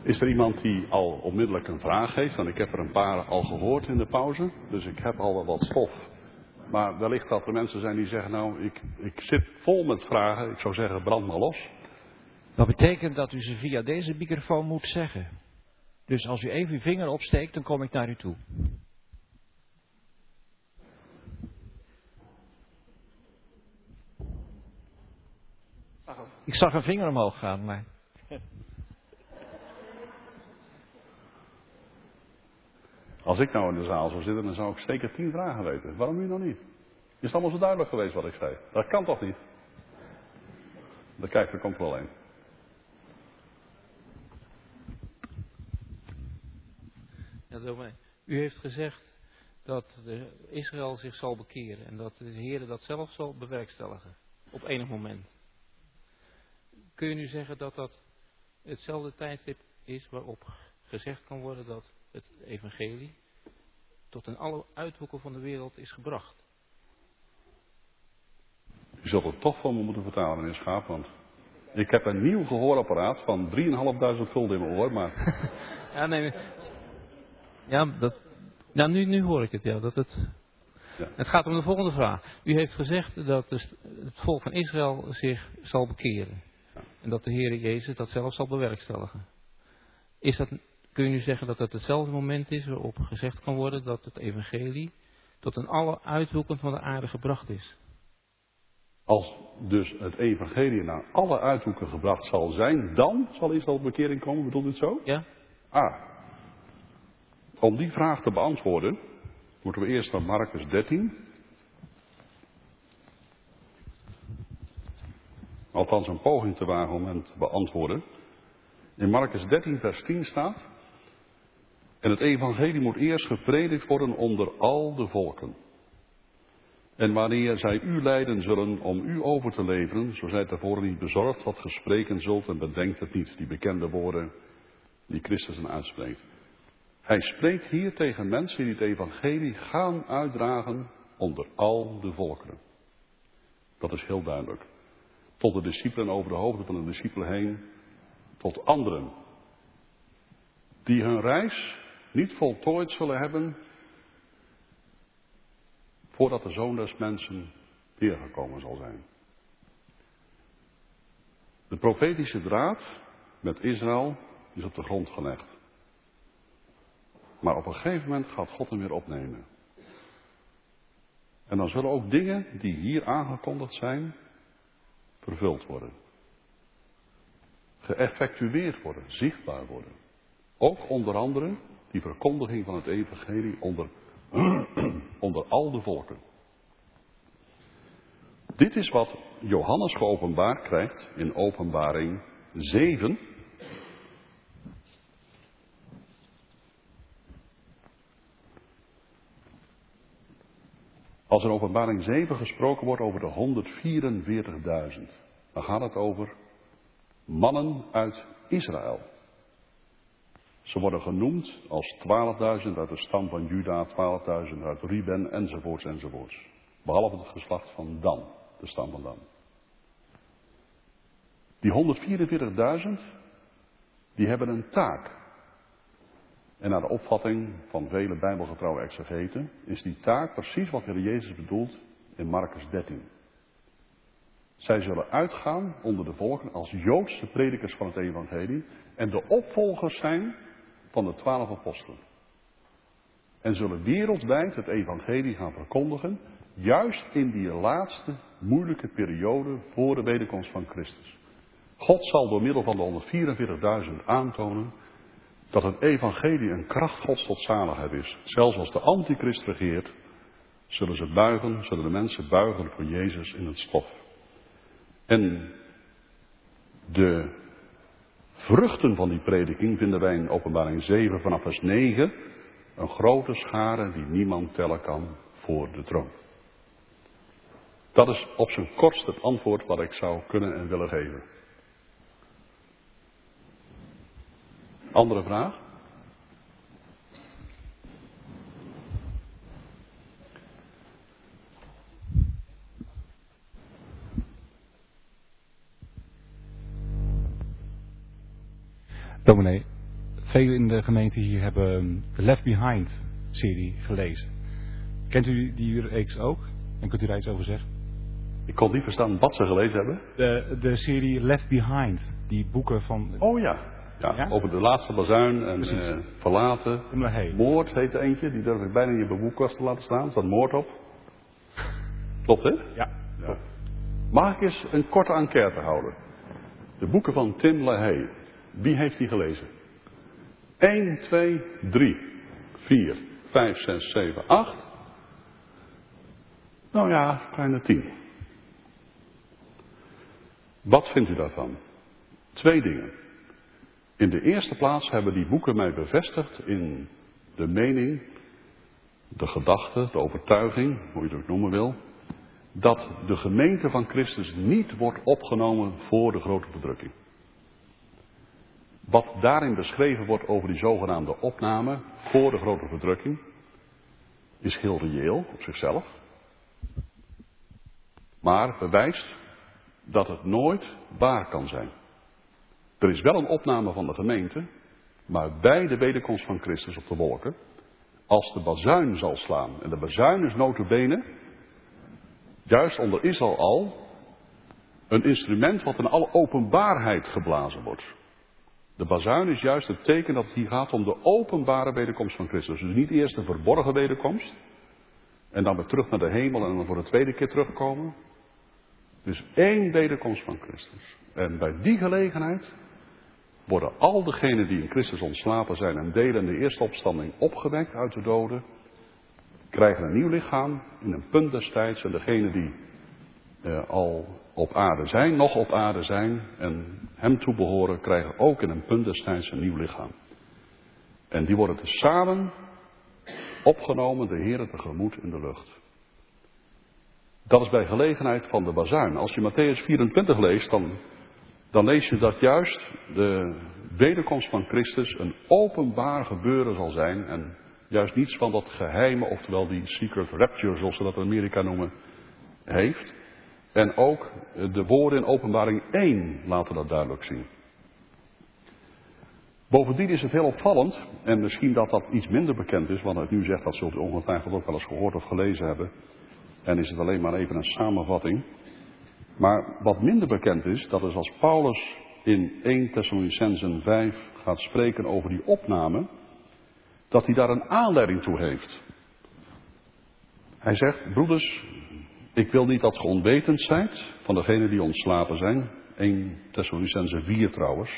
Is er iemand die al onmiddellijk een vraag heeft? Want ik heb er een paar al gehoord in de pauze. Dus ik heb al wel wat stof. Maar wellicht dat er mensen zijn die zeggen, nou, ik zit vol met vragen. Ik zou zeggen, brand maar los. Dat betekent dat u ze via deze microfoon moet zeggen. Dus als u even uw vinger opsteekt, dan kom ik naar u toe. Ik zag een vinger omhoog gaan, maar... Als ik nou in de zaal zou zitten, dan zou ik zeker 10 vragen weten. Waarom nu nog niet? Is het allemaal zo duidelijk geweest wat ik zei? Dat kan toch niet? Dan kijk, er komt wel een. Ja, dominee. U heeft gezegd dat Israël zich zal bekeren en dat de Heer dat zelf zal bewerkstelligen. Op enig moment. Kun je nu zeggen dat dat hetzelfde tijdstip is waarop gezegd kan worden dat het evangelie tot in alle uithoeken van de wereld is gebracht? U zult het toch voor me moeten vertalen, meneer Schaap, want ik heb een nieuw gehoorapparaat van 3.500 gulden in mijn oor, maar... Ja, nee. Ja, ja nu hoor ik het, ja. Ja. Het gaat om de volgende vraag. U heeft gezegd dat het volk van Israël zich zal bekeren. Ja. En dat de Heer Jezus dat zelf zal bewerkstelligen. Kun je nu zeggen dat het hetzelfde moment is waarop gezegd kan worden dat het evangelie tot in alle uithoeken van de aarde gebracht is? Als dus het evangelie naar alle uithoeken gebracht zal zijn, dan zal Israël tot bekering komen, bedoelt u het zo? Ja? Om die vraag te beantwoorden, moeten we eerst naar Marcus 13. Althans een poging te wagen om hem te beantwoorden. In Marcus 13 vers 10 staat: en het evangelie moet eerst gepredikt worden onder al de volken. En wanneer zij u leiden zullen om u over te leveren, zo zijt tevoren niet bezorgd wat ge spreken zult en bedenkt het niet, die bekende woorden die Christus dan uitspreekt. Hij spreekt hier tegen mensen die het evangelie gaan uitdragen onder al de volkeren. Dat is heel duidelijk. Tot de discipelen over de hoofden van de discipelen heen, tot anderen die hun reis niet voltooid zullen hebben voordat de Zoon des Mensen weergekomen zal zijn. De profetische draad met Israël is op de grond gelegd. Maar op een gegeven moment gaat God hem weer opnemen. En dan zullen ook dingen die hier aangekondigd zijn, vervuld worden. Geëffectueerd worden, zichtbaar worden. Ook onder andere die verkondiging van het evangelie onder al de volken. Dit is wat Johannes geopenbaard krijgt in Openbaring 7. Als in Openbaring 7 gesproken wordt over de 144.000, dan gaat het over mannen uit Israël. Ze worden genoemd als 12.000 uit de stam van Juda, 12.000 uit Ruben, enzovoorts, enzovoorts. Behalve het geslacht van Dan, de stam van Dan. Die 144.000, die hebben een taak. En naar de opvatting van vele bijbelgetrouwe exegeten is die taak precies wat de Heer Jezus bedoelt in Marcus 13. Zij zullen uitgaan onder de volken als Joodse predikers van het evangelie en de opvolgers zijn van de 12 apostelen. En zullen wereldwijd het evangelie gaan verkondigen, juist in die laatste moeilijke periode voor de wederkomst van Christus. God zal door middel van de 144.000 aantonen dat het evangelie een kracht Gods tot zaligheid is. Zelfs als de antichrist regeert, zullen de mensen buigen voor Jezus in het stof. En de vruchten van die prediking vinden wij in Openbaring 7 vanaf vers 9. Een grote schare die niemand tellen kan voor de troon. Dat is op zijn kortst het antwoord wat ik zou kunnen en willen geven. Andere vraag? Dominee, velen in de gemeente hier hebben de Left Behind serie gelezen. Kent u die reeks ook? En kunt u daar iets over zeggen? Ik kon niet verstaan wat ze gelezen hebben. De serie Left Behind. Die boeken van... Oh ja. Ja? Over de laatste bazuin en verlaten. Moord heet er eentje. Die durf ik bijna in je boekkast te laten staan. Er staat moord op. Klopt, hè? Ja. Mag ik eens een korte enquête houden? De boeken van Tim LaHaye. Wie heeft die gelezen? 1, 2, 3, 4, 5, 6, 7, 8. Nou ja, kleine 10. Wat vindt u daarvan? 2 dingen. In de eerste plaats hebben die boeken mij bevestigd in de mening, de gedachte, de overtuiging, hoe je het ook noemen wil, dat de gemeente van Christus niet wordt opgenomen voor de grote verdrukking. Wat daarin beschreven wordt over die zogenaamde opname voor de grote verdrukking, is heel reëel op zichzelf, maar bewijst dat het nooit waar kan zijn. Er is wel een opname van de gemeente, maar bij de wederkomst van Christus op de wolken, als de bazuin zal slaan, en de bazuin is nota bene, juist onder Israël al, een instrument wat in alle openbaarheid geblazen wordt. De bazuin is juist het teken dat het hier gaat om de openbare wederkomst van Christus. Dus niet eerst de verborgen wederkomst, en dan weer terug naar de hemel en dan voor de tweede keer terugkomen. Dus 1 wederkomst van Christus. En bij die gelegenheid worden al degenen die in Christus ontslapen zijn en delen in de eerste opstanding opgewekt uit de doden, krijgen een nieuw lichaam in een punt destijds. En degenen die al op aarde zijn, nog op aarde zijn en hem toebehoren, krijgen ook in een punt destijds een nieuw lichaam. En die worden tezamen opgenomen de Heere tegemoet in de lucht. Dat is bij gelegenheid van de bazuin. Als je Mattheüs 24 leest, dan lees je dat juist de wederkomst van Christus een openbaar gebeuren zal zijn. En juist niets van dat geheime, oftewel die secret rapture, zoals ze dat in Amerika noemen, heeft. En ook de woorden in Openbaring 1 laten dat duidelijk zien. Bovendien is het heel opvallend, en misschien dat dat iets minder bekend is, want het nu zegt, dat zult u ongetwijfeld ook wel eens gehoord of gelezen hebben. En is het alleen maar even een samenvatting. Maar wat minder bekend is, dat is als Paulus in 1 Thessalonicenzen 5 gaat spreken over die opname, dat hij daar een aanleiding toe heeft. Hij zegt, broeders, ik wil niet dat ge onwetend zijt van degenen die ontslapen zijn. 1 Thessalonicenzen 4 trouwens.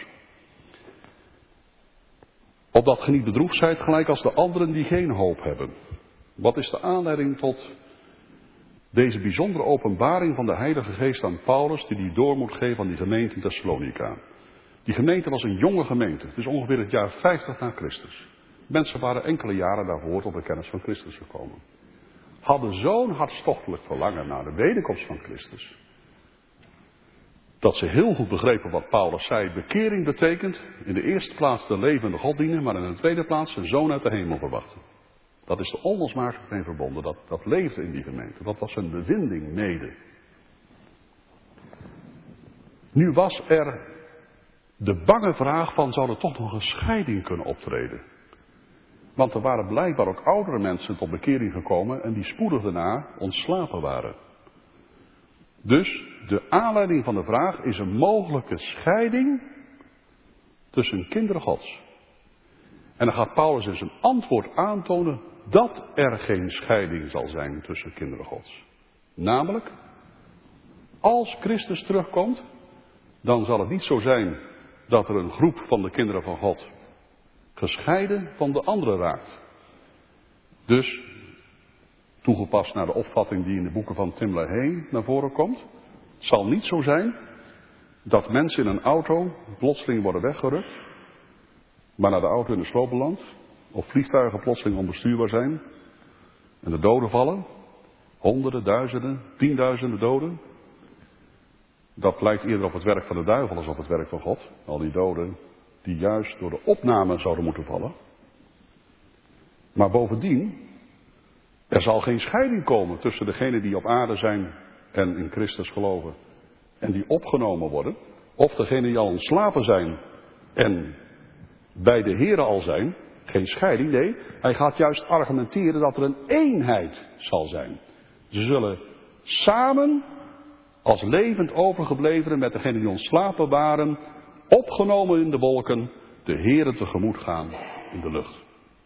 Opdat ge niet bedroefd zijt gelijk als de anderen die geen hoop hebben. Wat is de aanleiding tot deze bijzondere openbaring van de Heilige Geest aan Paulus, die door moet geven aan die gemeente in Thessalonica? Die gemeente was een jonge gemeente. Het is ongeveer het jaar 50 na Christus. Mensen waren enkele jaren daarvoor tot de kennis van Christus gekomen. Hadden zo'n hartstochtelijk verlangen naar de wederkomst van Christus, dat ze heel goed begrepen wat Paulus zei. Bekering betekent in de eerste plaats de levende God dienen, maar in de tweede plaats zijn zoon uit de hemel verwachten. Dat is er onlosmakelijk mee verbonden. Dat leefde in die gemeente. Dat was een bevinding mede. Nu was er de bange vraag van, zou er toch nog een scheiding kunnen optreden? Want er waren blijkbaar ook oudere mensen tot bekering gekomen en die spoedig daarna ontslapen waren. Dus de aanleiding van de vraag is een mogelijke scheiding tussen kinderen Gods. En dan gaat Paulus in zijn antwoord aantonen dat er geen scheiding zal zijn tussen kinderen Gods. Namelijk, als Christus terugkomt, dan zal het niet zo zijn dat er een groep van de kinderen van God gescheiden van de andere raakt. Dus, toegepast naar de opvatting die in de boeken van Tim LaHaye naar voren komt, het zal niet zo zijn dat mensen in een auto plotseling worden weggerukt, maar naar de auto in de sloop belandt, of vliegtuigen plotseling onbestuurbaar zijn en de doden vallen, honderden, duizenden, 10.000 doden. Dat lijkt eerder op het werk van de duivel als op het werk van God. Al die doden die juist door de opname zouden moeten vallen. Maar bovendien, er zal geen scheiding komen tussen degenen die op aarde zijn en in Christus geloven en die opgenomen worden, of degenen die al ontslapen zijn en bij de Here al zijn. Geen scheiding, nee. Hij gaat juist argumenteren dat er een eenheid zal zijn. Ze zullen samen, als levend overgeblevenen met degenen die ons slapen waren, opgenomen in de wolken, de Here tegemoet gaan in de lucht.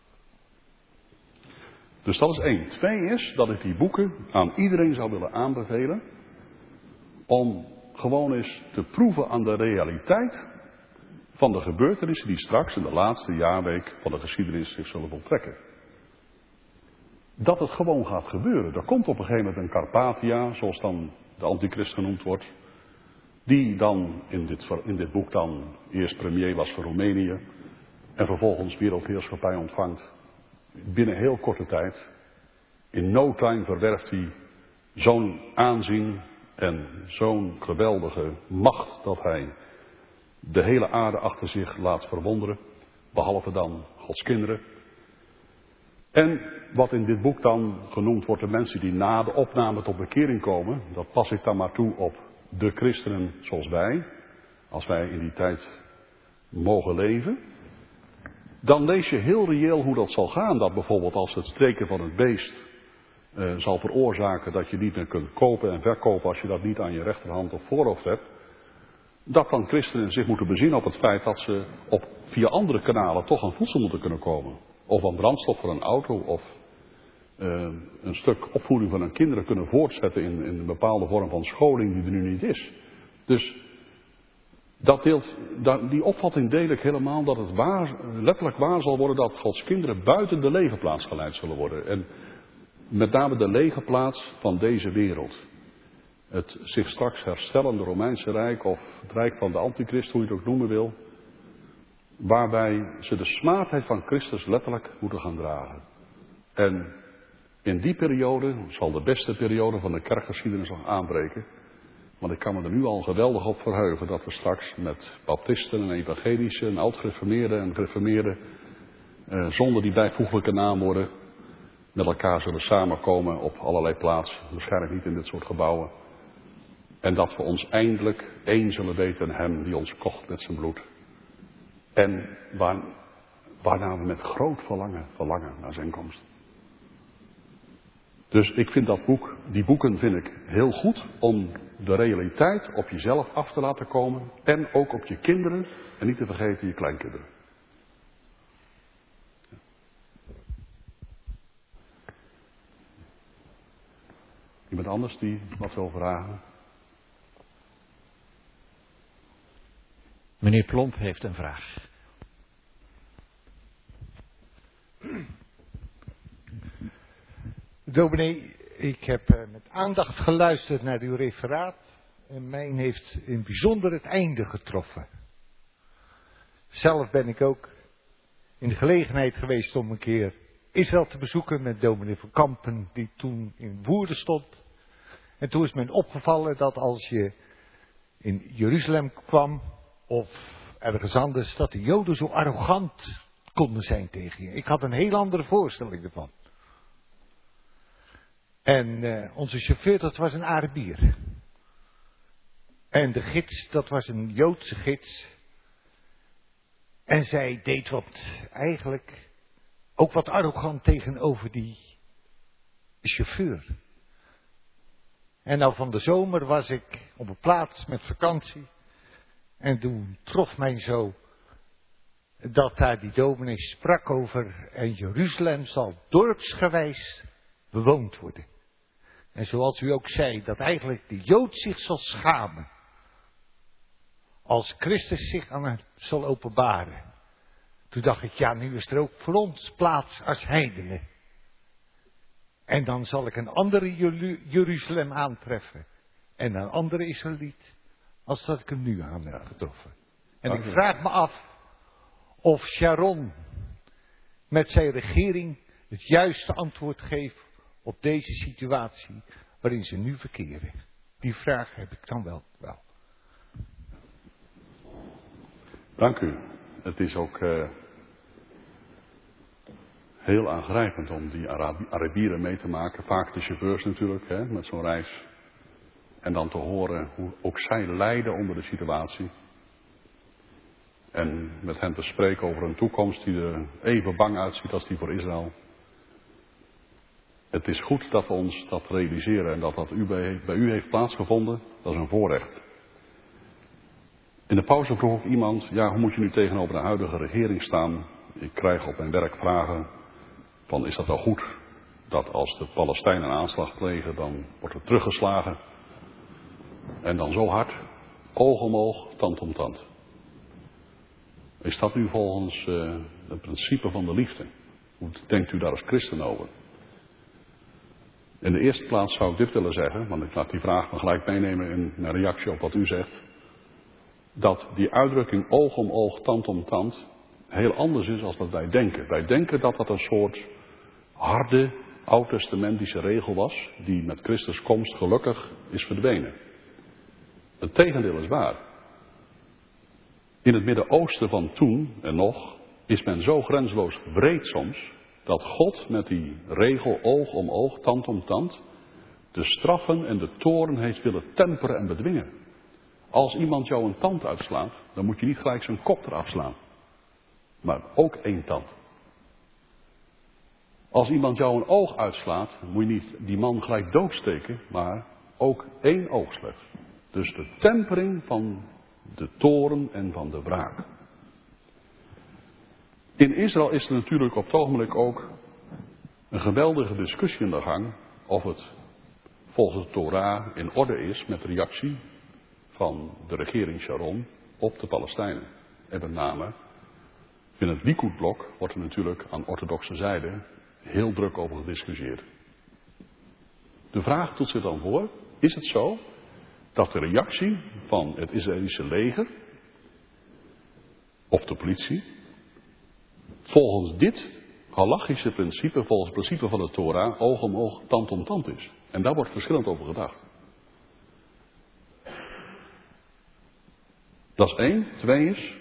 Dus dat is 1. 2 is dat ik die boeken aan iedereen zou willen aanbevelen. Om gewoon eens te proeven aan de realiteit van de gebeurtenissen die straks in de laatste jaarweek van de geschiedenis zich zullen voltrekken. Dat het gewoon gaat gebeuren. Er komt op een gegeven moment een Carpathia, zoals dan de antichrist genoemd wordt. Die dan in dit boek dan eerst premier was voor Roemenië. En vervolgens wereldheerschappij ontvangt. Binnen heel korte tijd. In no time verwerft hij zo'n aanzien en zo'n geweldige macht dat hij de hele aarde achter zich laat verwonderen. Behalve dan Gods kinderen. En wat in dit boek dan genoemd wordt, de mensen die na de opname tot bekering komen. Dat pas ik dan maar toe op de christenen zoals wij. Als wij in die tijd mogen leven. Dan lees je heel reëel hoe dat zal gaan. Dat bijvoorbeeld als het steken van het beest zal veroorzaken dat je niet meer kunt kopen en verkopen als je dat niet aan je rechterhand of voorhoofd hebt. Dat dan christenen zich moeten bezinnen op het feit dat ze via andere kanalen toch aan voedsel moeten kunnen komen. Of aan brandstof voor een auto of een stuk opvoeding van hun kinderen kunnen voortzetten in een bepaalde vorm van scholing die er nu niet is. Dus die opvatting deel ik helemaal dat het letterlijk waar zal worden dat Gods kinderen buiten de legerplaats geleid zullen worden. En met name de legerplaats van deze wereld. Het zich straks herstellende Romeinse Rijk of het Rijk van de Antichrist, hoe je het ook noemen wil. Waarbij ze de smaadheid van Christus letterlijk moeten gaan dragen. En in die periode zal de beste periode van de kerkgeschiedenis nog aanbreken. Want ik kan me er nu al geweldig op verheugen dat we straks met baptisten en evangelischen en oud-gereformeerden en gereformeerden zonder die bijvoeglijke naamwoorden met elkaar zullen samenkomen op allerlei plaatsen. Waarschijnlijk niet in dit soort gebouwen. En dat we ons eindelijk één zullen weten in hem die ons kocht met zijn bloed. En waarna we met groot verlangen naar zijn komst. Dus ik vind die boeken vind ik heel goed om de realiteit op jezelf af te laten komen. En ook op je kinderen en niet te vergeten je kleinkinderen. Iemand anders die wat wil vragen? Meneer Plomp heeft een vraag. Dominee, ik heb met aandacht geluisterd naar uw referaat. En mij heeft in bijzonder het einde getroffen. Zelf ben ik ook in de gelegenheid geweest om een keer Israël te bezoeken met dominee van Kampen, die toen in Woerden stond. En toen is me opgevallen dat als je in Jeruzalem kwam of ergens anders, dat de Joden zo arrogant konden zijn tegen je. Ik had een heel andere voorstelling ervan. En onze chauffeur, dat was een Arabier. En de gids, dat was een Joodse gids. En zij deed eigenlijk ook wat arrogant tegenover die chauffeur. En nou van de zomer was ik op een plaats met vakantie. En toen trof mij zo dat daar die dominee sprak over en Jeruzalem zal dorpsgewijs bewoond worden. En zoals u ook zei, dat eigenlijk de Jood zich zal schamen als Christus zich aan hem zal openbaren. Toen dacht ik, ja, nu is er ook voor ons plaats als heidenen. En dan zal ik een andere Jeruzalem aantreffen. En een andere Israëliet, als dat ik hem nu aan heb getroffen. En ik vraag me af of Sharon met zijn regering het juiste antwoord geeft op deze situatie waarin ze nu verkeren. Die vraag heb ik dan wel. Dank u. Het is ook heel aangrijpend om die Arabieren mee te maken. Vaak de chauffeurs natuurlijk, met zo'n reis. En dan te horen hoe ook zij lijden onder de situatie. En met hen te spreken over een toekomst die er even bang uitziet als die voor Israël. Het is goed dat we ons dat realiseren en dat dat bij u heeft plaatsgevonden. Dat is een voorrecht. In de pauze vroeg ook iemand, ja, hoe moet je nu tegenover de huidige regering staan? Ik krijg op mijn werk vragen van, is dat wel goed dat als de Palestijnen een aanslag plegen, dan wordt er teruggeslagen. En dan zo hard, oog om oog, tand om tand. Is dat nu volgens het principe van de liefde? Hoe denkt u daar als christen over? In de eerste plaats zou ik dit willen zeggen, want ik laat die vraag maar gelijk meenemen in mijn reactie op wat u zegt. Dat die uitdrukking oog om oog, tand om tand heel anders is dan dat wij denken. Wij denken dat dat een soort harde, oud-testamentische regel was, die met Christus komst gelukkig is verdwenen. Het tegendeel is waar. In het Midden-Oosten van toen en nog is men zo grenzeloos wreed soms, dat God met die regel oog om oog, tand om tand, de straffen en de toorn heeft willen temperen en bedwingen. Als iemand jou een tand uitslaat, dan moet je niet gelijk zijn kop eraf slaan. Maar ook één tand. Als iemand jou een oog uitslaat, moet je niet die man gelijk doodsteken, maar ook één oog slechts. Dus de tempering van de toorn en van de wraak. In Israël is er natuurlijk op het ogenblik ook een geweldige discussie in de gang of het volgens de Torah in orde is met de reactie van de regering Sharon op de Palestijnen. En met name in het Likud-blok wordt er natuurlijk aan orthodoxe zijde heel druk over gediscussieerd. De vraag doet zich dan voor, is het zo dat de reactie van het Israëlische leger of de politie volgens dit halachische principe, volgens het principe van de Torah, oog om oog, tand om tand is? En daar wordt verschillend over gedacht. Dat is 1. 2 is,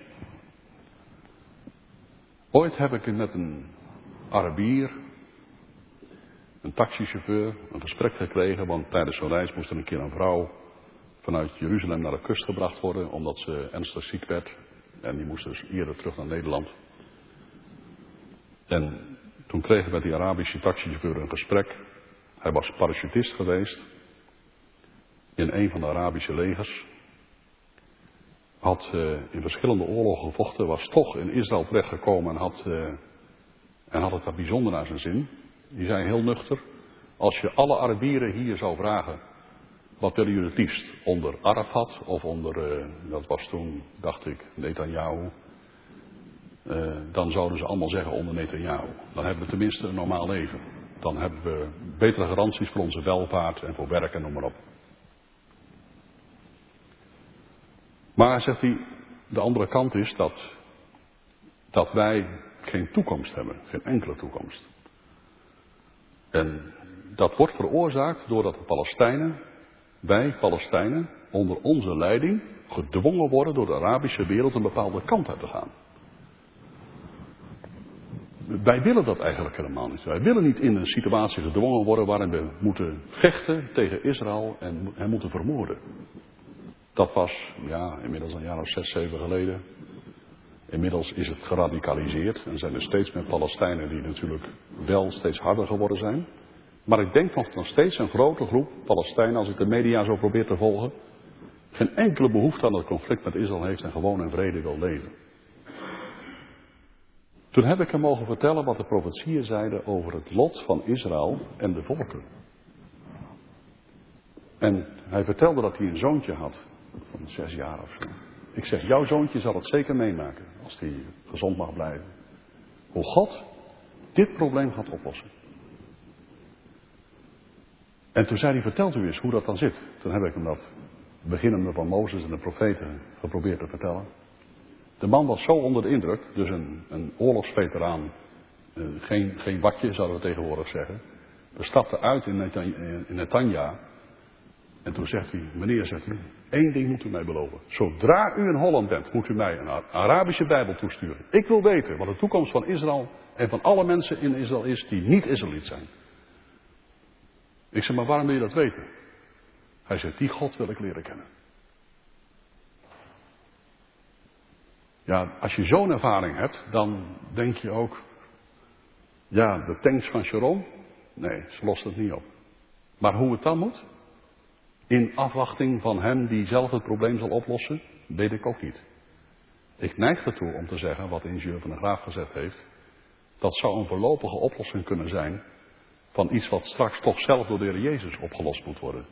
ooit heb ik met een Arabier, een taxichauffeur, een gesprek gekregen, want tijdens zo'n reis moest er een keer een vrouw vanuit Jeruzalem naar de kust gebracht worden, omdat ze ernstig ziek werd. En die moest dus eerder terug naar Nederland. En toen kregen we met die Arabische taxichauffeur een gesprek. Hij was parachutist geweest in een van de Arabische legers. Had in verschillende oorlogen gevochten, was toch in Israël terechtgekomen en had het daar bijzonder naar zijn zin. Die zei heel nuchter, als je alle Arabieren hier zou vragen, wat willen jullie het liefst? Onder Arafat of onder, dat was toen, dacht ik, Netanyahu. Dan zouden ze allemaal zeggen onder Netanyahu. Dan hebben we tenminste een normaal leven. Dan hebben we betere garanties voor onze welvaart en voor werk en noem maar op. Maar, zegt hij, de andere kant is dat wij geen toekomst hebben. Geen enkele toekomst. En dat wordt veroorzaakt doordat de Palestijnen, wij Palestijnen, onder onze leiding gedwongen worden door de Arabische wereld een bepaalde kant uit te gaan. Wij willen dat eigenlijk helemaal niet. Wij willen niet in een situatie gedwongen worden waarin we moeten vechten tegen Israël en hem moeten vermoorden. Dat was, ja, inmiddels een jaar of 6, 7 geleden. Inmiddels is het geradicaliseerd en zijn er steeds meer Palestijnen die natuurlijk wel steeds harder geworden zijn. Maar ik denk nog steeds een grote groep Palestijnen, als ik de media zo probeer te volgen, geen enkele behoefte aan het conflict met Israël heeft en gewoon in vrede wil leven. Toen heb ik hem mogen vertellen wat de profetieën zeiden over het lot van Israël en de volken. En hij vertelde dat hij een zoontje had van 6 jaar of zo. Ik zeg, jouw zoontje zal het zeker meemaken, als hij gezond mag blijven. Hoe God dit probleem gaat oplossen. En toen zei hij, vertelt u eens hoe dat dan zit. Toen heb ik hem dat beginnende van Mozes en de profeten geprobeerd te vertellen. De man was zo onder de indruk, dus een oorlogsveteraan, geen watje zouden we tegenwoordig zeggen. We stapten uit in Netanya. En toen zegt hij, meneer, zegt hij, 1 ding moet u mij beloven. Zodra u in Holland bent, moet u mij een Arabische Bijbel toesturen. Ik wil weten wat de toekomst van Israël en van alle mensen in Israël is die niet Israëliet zijn. Ik zeg, maar waarom wil je dat weten? Hij zegt, die God wil ik leren kennen. Ja, als je zo'n ervaring hebt, dan denk je ook, ja, de tanks van Sharon, nee, ze lost het niet op. Maar hoe het dan moet, in afwachting van hem die zelf het probleem zal oplossen, weet ik ook niet. Ik neig ertoe om te zeggen, wat ingenieur Van der Graaf gezegd heeft, dat zou een voorlopige oplossing kunnen zijn van iets wat straks toch zelf door de Heer Jezus opgelost moet worden.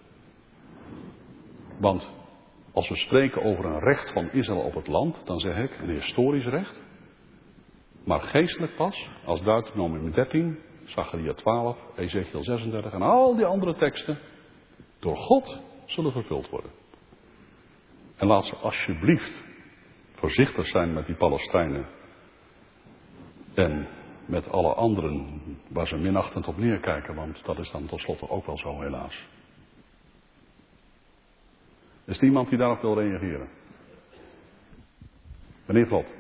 Want als we spreken over een recht van Israël op het land, dan zeg ik een historisch recht. Maar geestelijk pas, als Deuteronomium 13, Zacharia 12, Ezekiel 36 en al die andere teksten, door God zullen vervuld worden. En laat ze alsjeblieft voorzichtig zijn met die Palestijnen. En met alle anderen waar ze minachtend op neerkijken, want dat is dan tenslotte ook wel zo helaas. Is er iemand die daarop wil reageren? Meneer Vlot.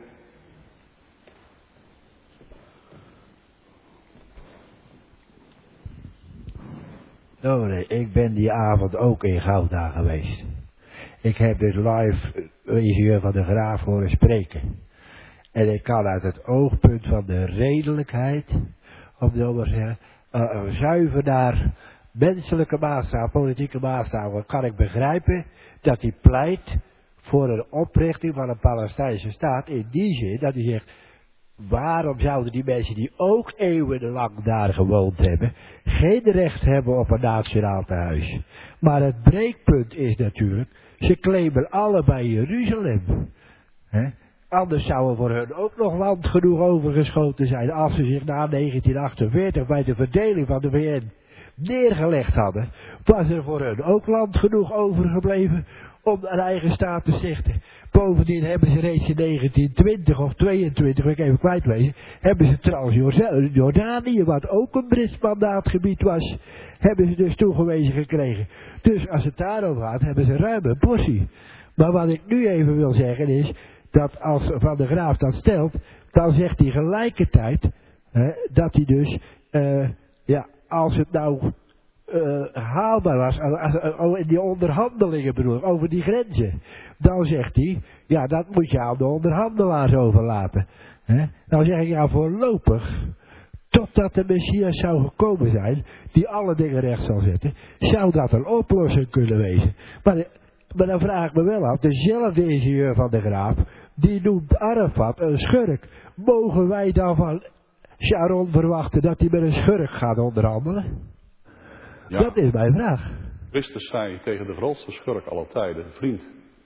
Nee, ik ben die avond ook in Gouda geweest. Ik heb dus live ingenieur Van der Graaf horen spreken. En ik kan uit het oogpunt van de redelijkheid, om zo maar te zeggen, zuiver naar menselijke maatstaven, politieke maatstaven, kan ik begrijpen dat hij pleit voor een oprichting van een Palestijnse staat. In die zin dat hij zegt, waarom zouden die mensen die ook eeuwenlang daar gewoond hebben, geen recht hebben op een nationaal tehuis? Maar het breekpunt is natuurlijk, ze claimen allebei Jeruzalem. Anders zou er voor hun ook nog land genoeg overgeschoten zijn als ze zich na 1948 bij de verdeling van de VN neergelegd hadden. Was er voor hun ook land genoeg overgebleven om een eigen staat te stichten. Bovendien hebben ze reeds in 1920 of 22, ik even kwijtwezen, hebben ze Transjordanië, wat ook een Brits mandaatgebied was, hebben ze dus toegewezen gekregen. Dus als het daarover gaat, hebben ze ruim een portie. Maar wat ik nu even wil zeggen is, dat als Van der Graaf dat stelt, dan zegt hij gelijkertijd dat hij dus, als het nou haalbaar was, in die onderhandelingen bedoel ik, over die grenzen, dan zegt hij, ja, dat moet je aan de onderhandelaars overlaten. Dan zeg ik, ja, voorlopig, totdat de Messias zou gekomen zijn, die alle dingen recht zal zetten, zou dat een oplossing kunnen wezen. Maar dan vraag ik me wel af, dezelfde ingenieur Van der Graaf, die noemt Arafat een schurk. Mogen wij dan van Sharon verwachten dat hij met een schurk gaat onderhandelen? Ja. Dat is mijn vraag. Christus zei tegen de grootste schurk aller tijden, vriend.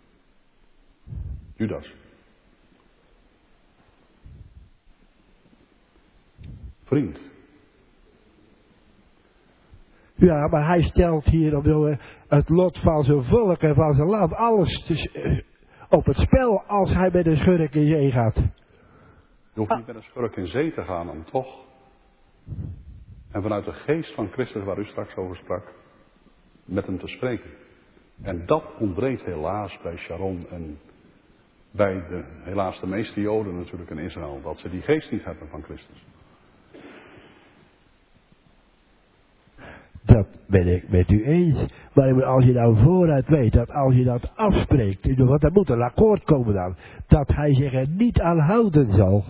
Judas. Vriend. Ja, maar hij stelt hier het lot van zijn volk en van zijn land, alles op het spel als hij met een schurk in zee gaat. Je hoeft niet met een schurk in zee te gaan, om toch. En vanuit de geest van Christus, waar u straks over sprak, met hem te spreken. En dat ontbreekt helaas bij Sharon en bij helaas de meeste Joden natuurlijk in Israël. Dat ze die geest niet hebben van Christus. Dat ben ik met u eens. Maar als je nou vooruit weet dat als je dat afspreekt, want er moet een akkoord komen dan, dat hij zich er niet aan houden zal.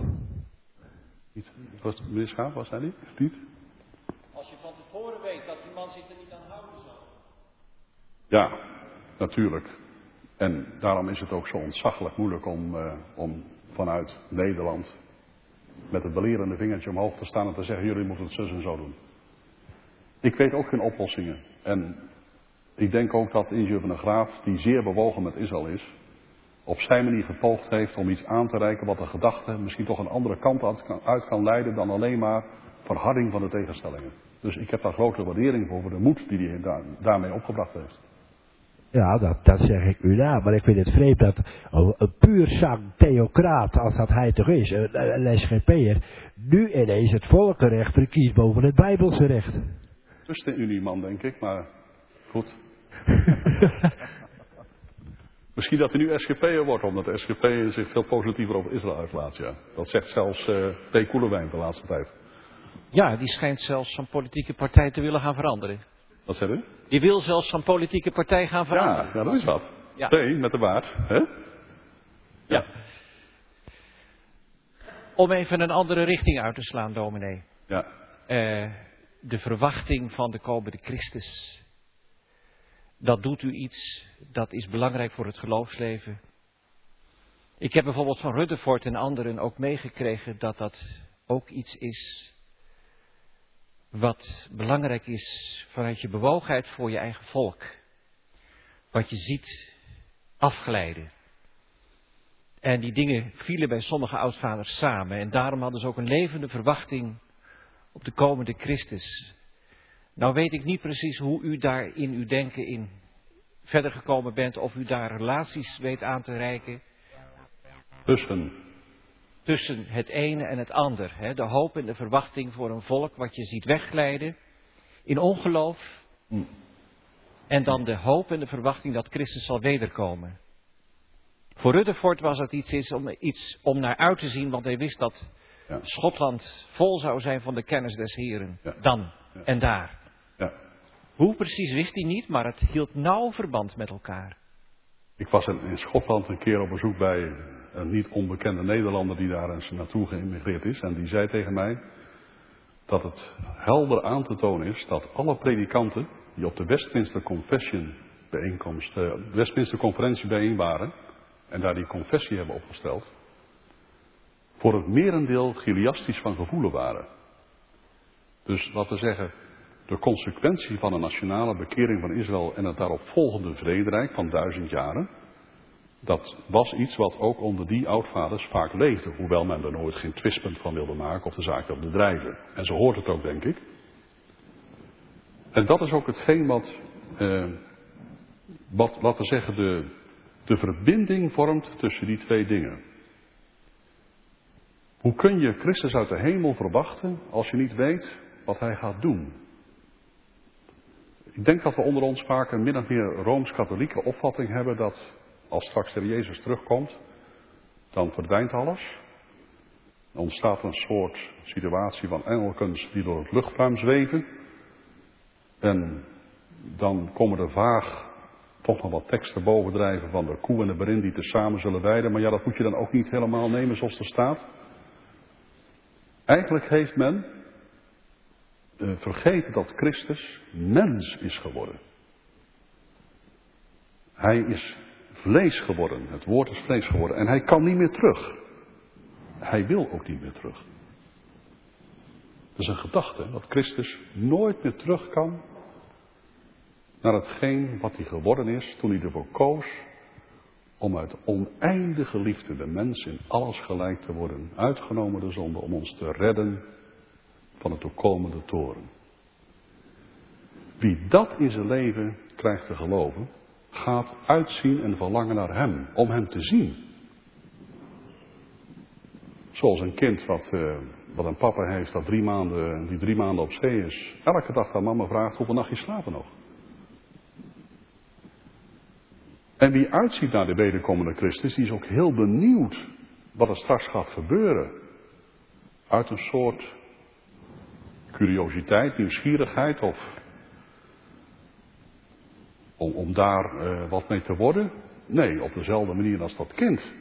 Meneer Schaap, was hij niet? Niet? Als je van tevoren weet dat die man zich er niet aan houden zal. Ja, natuurlijk. En daarom is het ook zo ontzaglijk moeilijk om vanuit Nederland met het belerende vingertje omhoog te staan en te zeggen, jullie moeten het zus en zo doen. Ik weet ook geen oplossingen. En ik denk ook dat ingenieur Van der Graaf, die zeer bewogen met Israël is, op zijn manier gepoogd heeft om iets aan te reiken wat de gedachte misschien toch een andere kant uit kan leiden dan alleen maar verharding van de tegenstellingen. Dus ik heb daar grote waardering voor de moed die hij daarmee opgebracht heeft. Ja, dat zeg ik u na. Maar ik vind het vreemd dat een puur zang theocraat, als dat hij toch is, een SGP'er, nu ineens het volkenrecht verkiest boven het Bijbelse recht. Tussenunie-man, denk ik, maar goed. Misschien dat hij nu SGP'er wordt, omdat de SGP zich veel positiever over Israël uitlaat, ja. Dat zegt zelfs T. Koelewijn de laatste tijd. Ja, die schijnt zelfs van politieke partij te willen gaan veranderen. Wat zei u? Die wil zelfs van politieke partij gaan veranderen. Ja, dat is wat. Ja. T met de baard, hè? Ja. Om even een andere richting uit te slaan, dominee. Ja. De verwachting van de komende Christus. Dat doet u iets, dat is belangrijk voor het geloofsleven. Ik heb bijvoorbeeld van Rutherford en anderen ook meegekregen dat dat ook iets is wat belangrijk is vanuit je bewogenheid voor je eigen volk. Wat je ziet afglijden. En die dingen vielen bij sommige oudvaders samen. En daarom hadden ze ook een levende verwachting op de komende Christus. Nou weet ik niet precies hoe u daar in uw denken in verder gekomen bent. Of u daar relaties weet aan te reiken. Tussen het ene en het ander. Hè? De hoop en de verwachting voor een volk wat je ziet wegglijden. In ongeloof. En dan de hoop en de verwachting dat Christus zal wederkomen. Voor Rutherford was het iets om naar uit te zien. Want hij wist dat Schotland vol zou zijn van de kennis des Heren. Ja. Dan en daar. Ja. Hoe precies wist hij niet, maar het hield nauw verband met elkaar. Ik was in Schotland een keer op bezoek bij een niet onbekende Nederlander die daar eens naartoe geïmmigreerd is. En die zei tegen mij dat het helder aan te tonen is dat alle predikanten die op de Westminster Conferentie bijeen waren en daar die confessie hebben opgesteld, voor het merendeel Chiliastisch van gevoelen waren. Dus wat we zeggen, de consequentie van een nationale bekering van Israël en het daarop volgende vrederijk van 1000 jaren, dat was iets wat ook onder die oudvaders vaak leefde, hoewel men er nooit geen twistpunt van wilde maken of de zaak wilde drijven. En zo hoort het ook, denk ik. En dat is ook hetgeen wat laten we zeggen, de verbinding vormt tussen die twee dingen. Hoe kun je Christus uit de hemel verwachten als je niet weet wat hij gaat doen? Ik denk dat we onder ons vaak een min of meer rooms-katholieke opvatting hebben dat als straks de Jezus terugkomt, dan verdwijnt alles. Er ontstaat een soort situatie van engelkens die door het luchtruim zweven. En dan komen er vaag toch nog wat teksten bovendrijven van de koe en de berin die tezamen zullen weiden. Maar ja, dat moet je dan ook niet helemaal nemen zoals er staat. Eigenlijk heeft men vergeten dat Christus mens is geworden. Hij is vlees geworden. Het woord is vlees geworden. En hij kan niet meer terug. Hij wil ook niet meer terug. Dat is een gedachte, dat Christus nooit meer terug kan naar hetgeen wat hij geworden is toen hij ervoor koos om uit oneindige liefde de mens in alles gelijk te worden, uitgenomen de zonde, om ons te redden van het toekomende toren. Wie dat in zijn leven krijgt te geloven, gaat uitzien en verlangen naar hem, om hem te zien. Zoals een kind wat een papa heeft dat 3 maanden op zee is, elke dag aan mama vraagt hoeveel nachtjes slapen nog. En wie uitziet naar de wederkomende Christus, die is ook heel benieuwd wat er straks gaat gebeuren. Uit een soort curiositeit, nieuwsgierigheid of om daar wat mee te worden. Nee, op dezelfde manier als dat kind.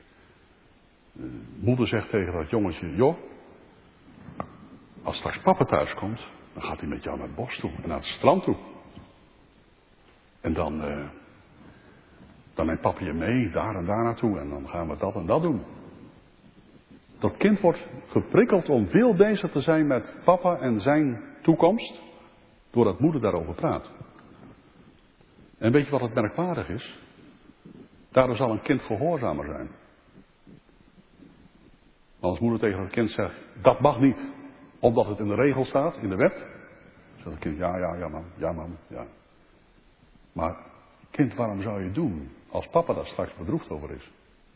Moeder zegt tegen dat jongetje, joh, als straks papa thuis komt, dan gaat hij met jou naar het bos toe en naar het strand toe. En dan neemt papa je mee, daar en daar naartoe en dan gaan we dat en dat doen. Dat kind wordt geprikkeld om veel bezig te zijn met papa en zijn toekomst, doordat moeder daarover praat. En weet je wat het merkwaardig is? Daardoor zal een kind gehoorzamer zijn. Maar als moeder tegen het kind zegt, dat mag niet, omdat het in de regel staat, in de wet, zegt het kind, ja man. Maar kind, waarom zou je het doen als papa daar straks bedroefd over is?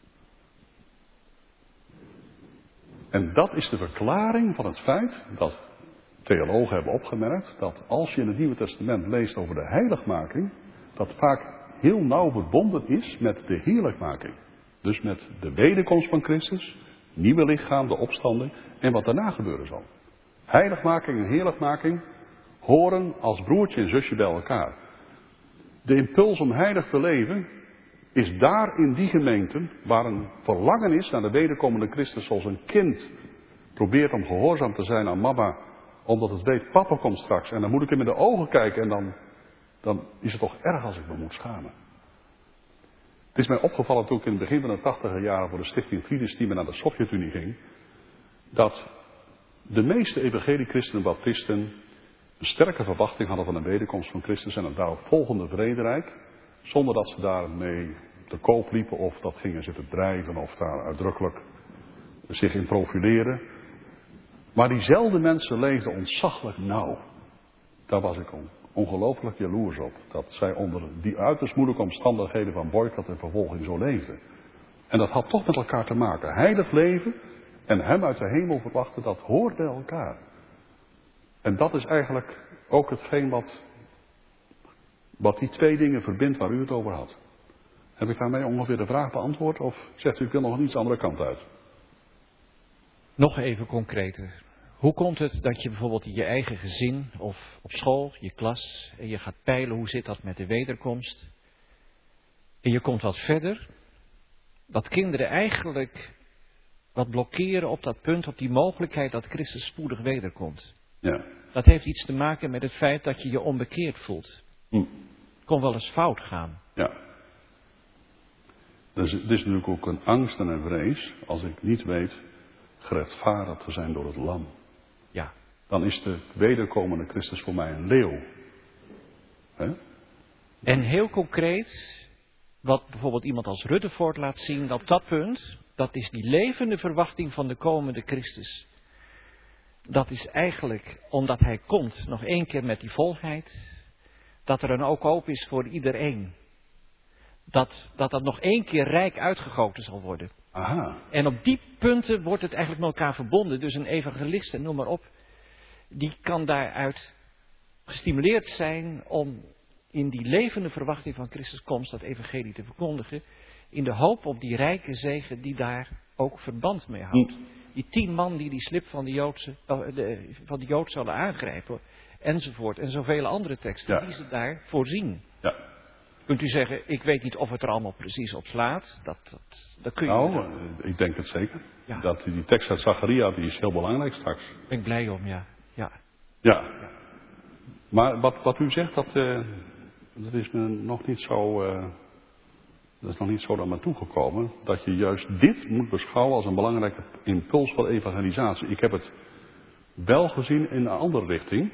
En dat is de verklaring van het feit dat theologen hebben opgemerkt dat als je in het Nieuwe Testament leest over de heiligmaking, dat vaak heel nauw verbonden is met de heerlijkmaking. Dus met de wederkomst van Christus, nieuwe lichaam, de opstanding en wat daarna gebeuren zal. Heiligmaking en heerlijkmaking horen als broertje en zusje bij elkaar. De impuls om heilig te leven is daar in die gemeenten, waar een verlangen is naar de wederkomende Christus, zoals een kind probeert om gehoorzaam te zijn aan mama, omdat het weet, papa komt straks en dan moet ik hem in de ogen kijken en dan is het toch erg als ik me moet schamen. Het is mij opgevallen toen ik in het begin van de 80er jaren voor de stichting Fides die naar de Sovjet-Unie ging, dat de meeste evangelie-christenen en baptisten een sterke verwachting hadden van een wederkomst van Christus en het daarop volgende vrederijk, zonder dat ze daarmee te koop liepen of dat gingen zitten drijven of daar uitdrukkelijk zich in profileren. Maar diezelfde mensen leefden ontzaglijk nauw. Daar was ik ongelooflijk jaloers op. Dat zij onder die uiterst moeilijke omstandigheden van boycott en vervolging zo leefden. En dat had toch met elkaar te maken. Heilig leven en hem uit de hemel verwachten, dat hoort bij elkaar. En dat is eigenlijk ook hetgeen wat die twee dingen verbindt waar u het over had. Heb ik daarmee ongeveer de vraag beantwoord of zegt u ik wil nog een iets andere kant uit? Nog even concreter. Hoe komt het dat je bijvoorbeeld in je eigen gezin of op school, je klas, en je gaat peilen hoe zit dat met de wederkomst. En je komt wat verder, dat kinderen eigenlijk wat blokkeren op dat punt, op die mogelijkheid dat Christus spoedig wederkomt. Ja. Dat heeft iets te maken met het feit dat je je onbekeerd voelt. Het kon wel eens fout gaan. Ja. Dus het is natuurlijk ook een angst en een vrees als ik niet weet gerechtvaardigd te zijn door het lam. Ja. Dan is de wederkomende Christus voor mij een leeuw. He? En heel concreet, wat bijvoorbeeld iemand als Rutherford laat zien, op dat punt, dat is die levende verwachting van de komende Christus. Dat is eigenlijk, omdat hij komt, nog één keer met die volheid, dat er dan ook open is voor iedereen. Dat nog één keer rijk uitgegoten zal worden. Aha. En op die punten wordt het eigenlijk met elkaar verbonden. Dus een evangelist, en noem maar op, die kan daaruit gestimuleerd zijn om in die levende verwachting van Christus komst dat evangelie te verkondigen. In de hoop op die rijke zegen die daar ook verband mee houdt. Die 10 man die slip van de Jood zouden aangrijpen. Enzovoort. En zoveel andere teksten die ze daar voorzien. Ja. Kunt u zeggen, ik weet niet of het er allemaal precies op slaat. Dat kun je ik denk het zeker. Ja. Dat die tekst uit Zacharia, die is heel belangrijk straks. Daar ben ik blij om, ja. Ja. Maar wat u zegt, dat is me nog niet zo... dat is nog niet zo naar me toegekomen. Dat je juist dit moet beschouwen als een belangrijke impuls voor evangelisatie. Ik heb het wel gezien in een andere richting.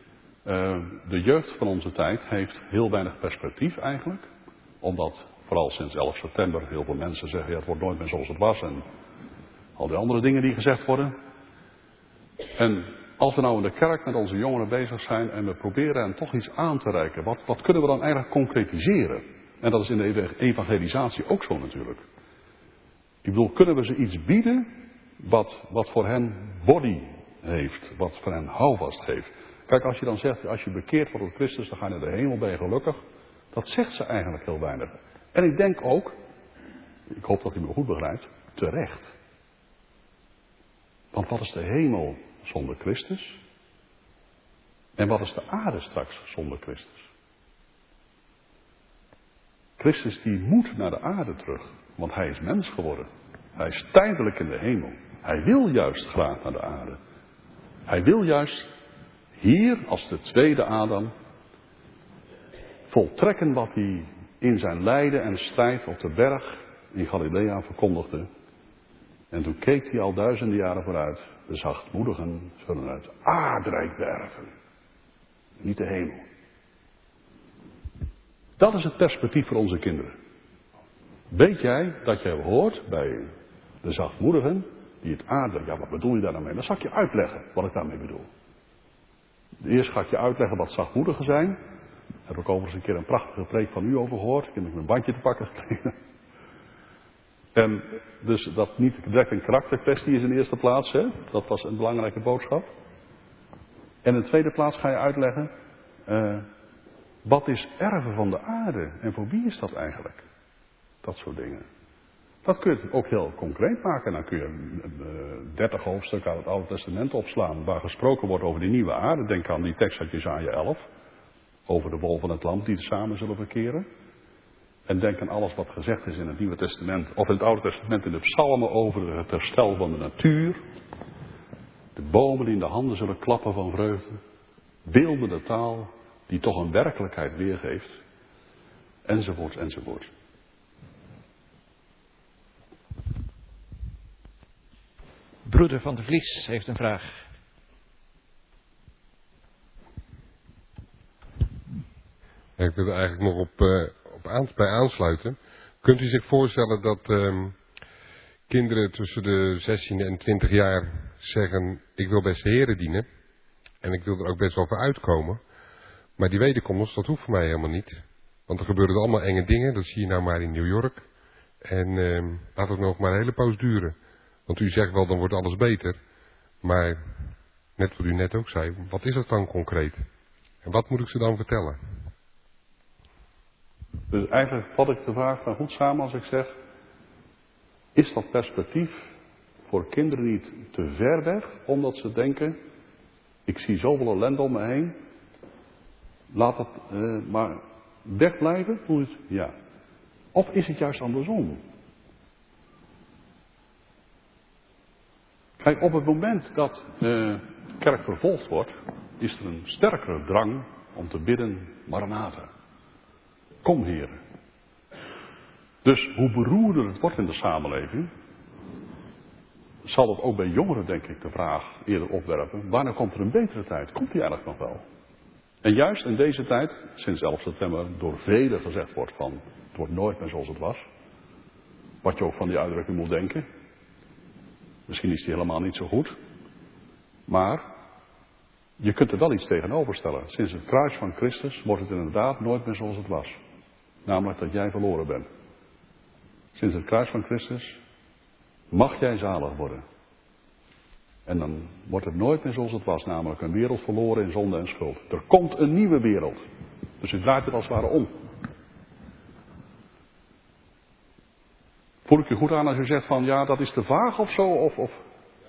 De jeugd van onze tijd heeft heel weinig perspectief eigenlijk. Omdat vooral sinds 11 september heel veel mensen zeggen, ja, het wordt nooit meer zoals het was. En al die andere dingen die gezegd worden. En als we nou in de kerk met onze jongeren bezig zijn en we proberen hen toch iets aan te reiken. Wat kunnen we dan eigenlijk concretiseren? En dat is in de evangelisatie ook zo natuurlijk. Ik bedoel, kunnen we ze iets bieden wat voor hen body heeft. Wat voor hen houvast heeft. Kijk, als je dan zegt, als je bekeerd wordt tot Christus, dan ga je naar de hemel, ben je gelukkig. Dat zegt ze eigenlijk heel weinig. En ik denk ook, ik hoop dat u me goed begrijpt, terecht. Want wat is de hemel zonder Christus? En wat is de aarde straks zonder Christus? Christus die moet naar de aarde terug, want hij is mens geworden. Hij is tijdelijk in de hemel. Hij wil juist graag naar de aarde. Hij wil juist hier, als de tweede Adam, voltrekken wat hij in zijn lijden en strijd op de berg in Galilea verkondigde. En toen keek hij al duizenden jaren vooruit. De zachtmoedigen zullen het aardrijk beërven. Niet de hemel. Dat is het perspectief voor onze kinderen. Weet jij dat jij hoort bij de zachtmoedigen die het aardrijk... Ja, wat bedoel je daar nou mee? Dan zal ik je uitleggen wat ik daarmee bedoel. Eerst ga ik je uitleggen wat zachtmoedigen zijn. Daar heb ik overigens een keer een prachtige preek van u over gehoord. Ik heb een bandje te pakken gekregen. En dus dat niet direct een karakterkwestie is in de eerste plaats. Hè? Dat was een belangrijke boodschap. En in de tweede plaats ga je uitleggen... wat is erven van de aarde? En voor wie is dat eigenlijk? Dat soort dingen. Dat kun je ook heel concreet maken. Dan kun je 30 hoofdstukken uit het Oude Testament opslaan. Waar gesproken wordt over die nieuwe aarde. Denk aan die tekst uit Jesaja 11. Over de wol van het lam die samen zullen verkeren. En denk aan alles wat gezegd is in het Nieuwe Testament, of in het Oude Testament in de psalmen over het herstel van de natuur. De bomen die in de handen zullen klappen van vreugde. Beeldende taal die toch een werkelijkheid weergeeft. Enzovoort, enzovoort. Broeder van de Vlies heeft een vraag. Ja, ik wil er eigenlijk nog bij aansluiten. Kunt u zich voorstellen dat kinderen tussen de 16 en 20 jaar zeggen, ik wil best de Heere dienen. En ik wil er ook best wel voor uitkomen. Maar die wederkomst, dat hoeft voor mij helemaal niet. Want er gebeuren allemaal enge dingen, dat zie je nou maar in New York. En laat het nog maar een hele poos duren. Want u zegt wel, dan wordt alles beter. Maar, net wat u net ook zei, wat is dat dan concreet? En wat moet ik ze dan vertellen? Dus eigenlijk vat ik de vraag dan goed samen als ik zeg, is dat perspectief voor kinderen niet te ver weg, omdat ze denken, ik zie zoveel ellende om me heen, laat dat maar wegblijven? Hoe is het? Ja. Of is het juist andersom? Kijk, op het moment dat de kerk vervolgd wordt, is er een sterkere drang om te bidden, Maranatha. Kom, Heer. Dus hoe beroerder het wordt in de samenleving, zal dat ook bij jongeren, denk ik, de vraag eerder opwerpen. Wanneer komt er een betere tijd? Komt die eigenlijk nog wel? En juist in deze tijd, sinds 11 september, door velen gezegd wordt van, het wordt nooit meer zoals het was. Wat je ook van die uitdrukking moet denken. Misschien is die helemaal niet zo goed. Maar je kunt er wel iets tegenover stellen. Sinds het kruis van Christus wordt het inderdaad nooit meer zoals het was. Namelijk dat jij verloren bent. Sinds het kruis van Christus mag jij zalig worden. En dan wordt het nooit meer zoals het was. Namelijk een wereld verloren in zonde en schuld. Er komt een nieuwe wereld. Dus het draait het als het ware om. Voel ik je goed aan als u zegt van ja, dat is te vaag of zo? Of...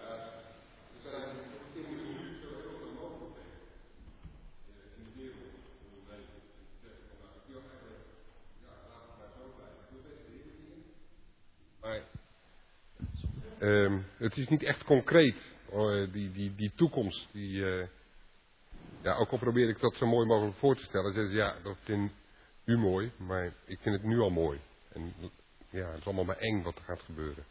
Het is niet echt concreet, die toekomst. Ook al probeer ik dat zo mooi mogelijk voor te stellen. Zeggen ze, ja, dat vindt u mooi, maar ik vind het nu al mooi. En ja, het is allemaal maar eng wat er gaat gebeuren.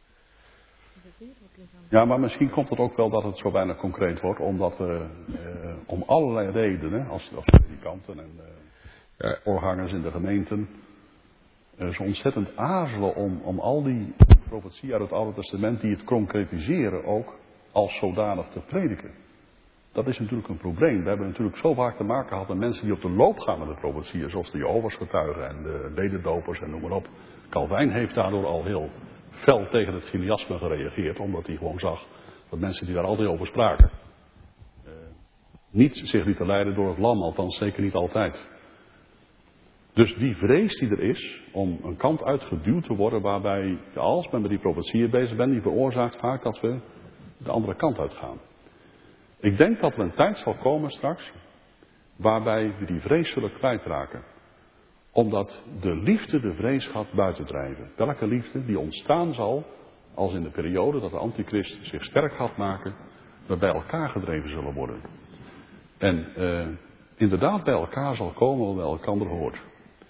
Ja, maar misschien komt het ook wel dat het zo weinig concreet wordt, omdat we om allerlei redenen, als predikanten en voorgangers in de gemeenten, zo ontzettend aarzelen om al die profetieën uit het Oude Testament die het concretiseren ook als zodanig te prediken. Dat is natuurlijk een probleem. We hebben natuurlijk zo vaak te maken gehad met mensen die op de loop gaan met de profetieën, zoals de Jehovah's getuigen en de wederdopers en noem maar op. Calvijn heeft daardoor al heel fel tegen het chiliasme gereageerd, omdat hij gewoon zag dat mensen die daar altijd over spraken niet zich lieten leiden door het lam, althans zeker niet altijd. Dus die vrees die er is om een kant uitgeduwd te worden waarbij, als men met die profetieën bezig bent, die veroorzaakt vaak dat we de andere kant uitgaan. Ik denk dat er een tijd zal komen straks waarbij we die vrees zullen kwijtraken. Omdat de liefde de vrees gaat buitendrijven. Welke liefde? Die ontstaan zal als in de periode dat de antichrist zich sterk gaat maken, we bij elkaar gedreven zullen worden. En inderdaad bij elkaar zal komen wat bij elkaar hoort.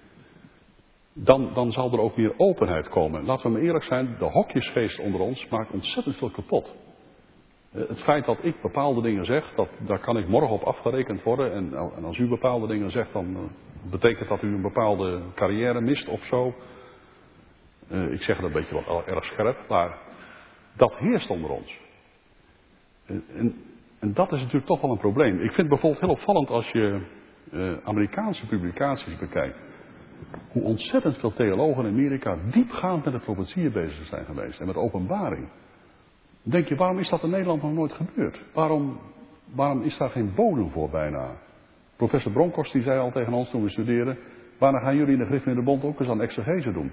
Dan zal er ook weer openheid komen. Laten we maar eerlijk zijn, de hokjesgeest onder ons maakt ontzettend veel kapot. Het feit dat ik bepaalde dingen zeg, daar kan ik morgen op afgerekend worden. En als u bepaalde dingen zegt, dan betekent dat u een bepaalde carrière mist of zo. Ik zeg het een beetje wat erg scherp, maar dat heerst onder ons. En dat is natuurlijk toch wel een probleem. Ik vind bijvoorbeeld heel opvallend als je Amerikaanse publicaties bekijkt. Hoe ontzettend veel theologen in Amerika diepgaand met de profetieën bezig zijn geweest en met openbaring. Dan denk je, waarom is dat in Nederland nog nooit gebeurd? Waarom is daar geen bodem voor bijna? Professor Bronkhorst die zei al tegen ons toen we studeerden, wanneer gaan jullie in de Griffenierbond ook eens aan exegese doen?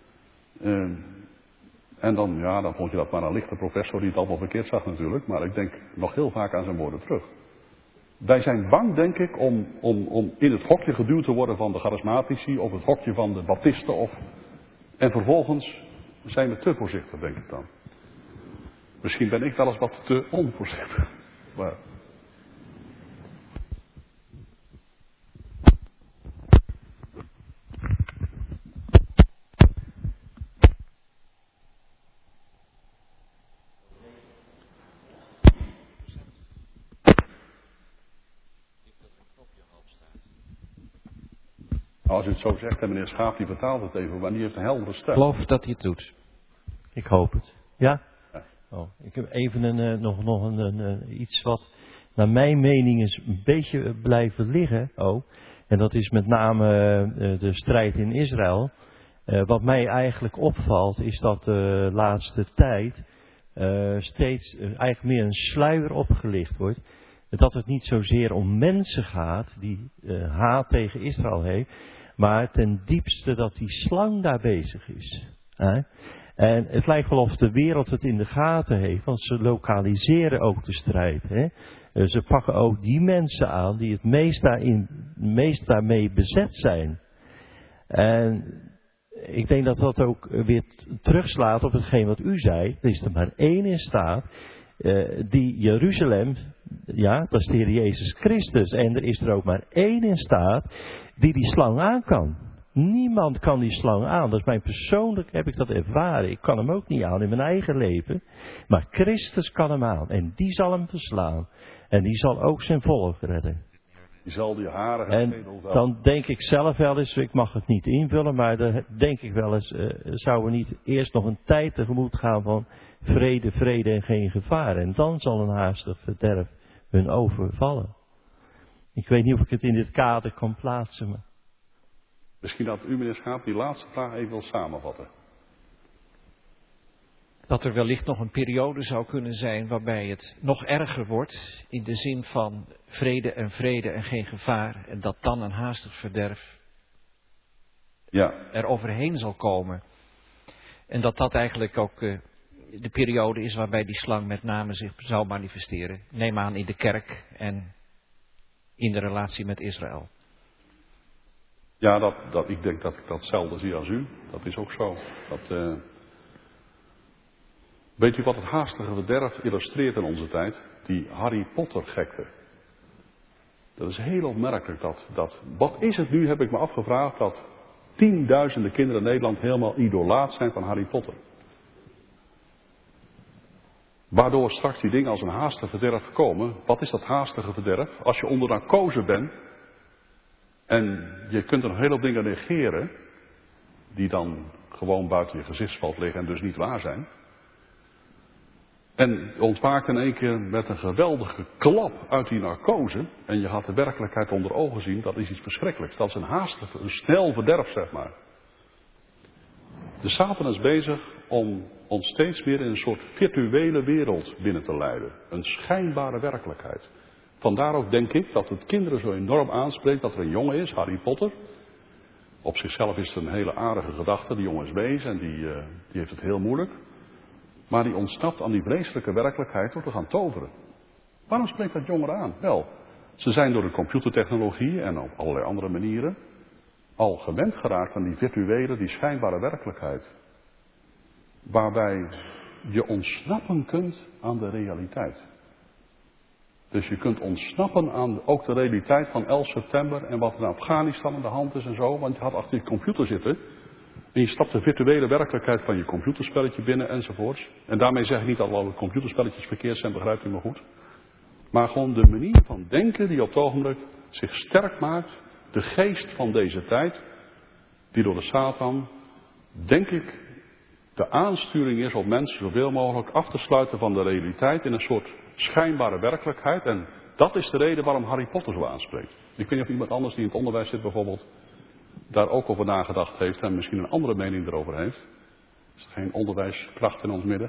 En dan vond je dat maar een lichte professor die het allemaal verkeerd zag natuurlijk, maar ik denk nog heel vaak aan zijn woorden terug. Wij zijn bang, denk ik, om in het hokje geduwd te worden van de charismatici of het hokje van de baptisten of En vervolgens zijn we te voorzichtig, denk ik dan. Misschien ben ik wel eens wat te onvoorzichtig. Maar... Als u het zo zegt, en meneer Schaap die vertaalt het even, maar die heeft een heldere stem. Ik geloof dat hij het doet. Ik hoop het. Ja? Oh, ik heb even nog iets wat naar mijn mening is een beetje blijven liggen. Oh, en dat is met name de strijd in Israël. Wat mij eigenlijk opvalt is dat de laatste tijd steeds eigenlijk meer een sluier opgelicht wordt. Dat het niet zozeer om mensen gaat die haat tegen Israël heeft. Maar ten diepste dat die slang daar bezig is. En het lijkt wel of de wereld het in de gaten heeft. Want ze lokaliseren ook de strijd. Ze pakken ook die mensen aan die het meest daarmee bezet zijn. En ik denk dat dat ook weer terugslaat op hetgeen wat u zei. Er is er maar één in staat. Die Jeruzalem, ja, dat is de Heer Jezus Christus. En er is er ook maar één in staat die slang aan kan. Niemand kan die slang aan. Dat is mijn persoonlijk, heb ik dat ervaren. Ik kan hem ook niet aan in mijn eigen leven. Maar Christus kan hem aan. En die zal hem verslaan. En die zal ook zijn volk redden. Die zal die haren en dan denk ik zelf wel eens, ik mag het niet invullen, maar dan denk ik wel eens, zouden we niet eerst nog een tijd tegemoet gaan van vrede en geen gevaar. En dan zal een haastig verderf hun overvallen. Ik weet niet of ik het in dit kader kan plaatsen. Maar... Misschien dat u, meneer Schaap, die laatste vraag even wil samenvatten. Dat er wellicht nog een periode zou kunnen zijn waarbij het nog erger wordt. In de zin van vrede en geen gevaar. En dat dan een haastig verderf er overheen zal komen. En dat dat eigenlijk ook de periode is waarbij die slang met name zich zou manifesteren. Neem aan in de kerk en in de relatie met Israël. Ja, ik denk dat ik datzelfde zie als u. Dat is ook zo. Weet u wat het haastige verderf illustreert in onze tijd? Die Harry Potter gekte. Dat is heel opmerkelijk. Wat is het nu, heb ik me afgevraagd, dat tienduizenden kinderen in Nederland helemaal idolaat zijn van Harry Potter. Waardoor straks die dingen als een haastig verderf komen. Wat is dat haastige verderf? Als je onder narcose bent en je kunt een hele hoop dingen negeren, die dan gewoon buiten je gezichtsveld liggen en dus niet waar zijn. En je ontwaakt in één keer met een geweldige klap uit die narcose. En je gaat de werkelijkheid onder ogen zien. Dat is iets verschrikkelijks. Dat is een snel verderf, zeg maar. De Satan is bezig om ons steeds weer in een soort virtuele wereld binnen te leiden. Een schijnbare werkelijkheid. Vandaar ook denk ik dat het kinderen zo enorm aanspreekt dat er een jongen is, Harry Potter. Op zichzelf is het een hele aardige gedachte. Die jongen is wezen en die heeft het heel moeilijk. Maar die ontsnapt aan die vreselijke werkelijkheid door te gaan toveren. Waarom spreekt dat jongeren aan? Wel, ze zijn door de computertechnologie en op allerlei andere manieren al gewend geraakt aan die virtuele, die schijnbare werkelijkheid. Waarbij je ontsnappen kunt aan de realiteit. Dus je kunt ontsnappen aan ook de realiteit van 11 september en wat er in Afghanistan aan de hand is en zo. Want je gaat achter je computer zitten. En je stapt de virtuele werkelijkheid van je computerspelletje binnen enzovoorts. En daarmee zeg ik niet dat alle computerspelletjes verkeerd zijn, begrijpt u me goed. Maar gewoon de manier van denken die op het ogenblik zich sterk maakt. De geest van deze tijd. Die door de Satan, denk ik, de aansturing is om mensen zoveel mogelijk af te sluiten van de realiteit in een soort schijnbare werkelijkheid. En dat is de reden waarom Harry Potter zo aanspreekt. Ik weet niet of iemand anders die in het onderwijs zit bijvoorbeeld daar ook over nagedacht heeft en misschien een andere mening erover heeft. Is er geen onderwijskracht in ons midden?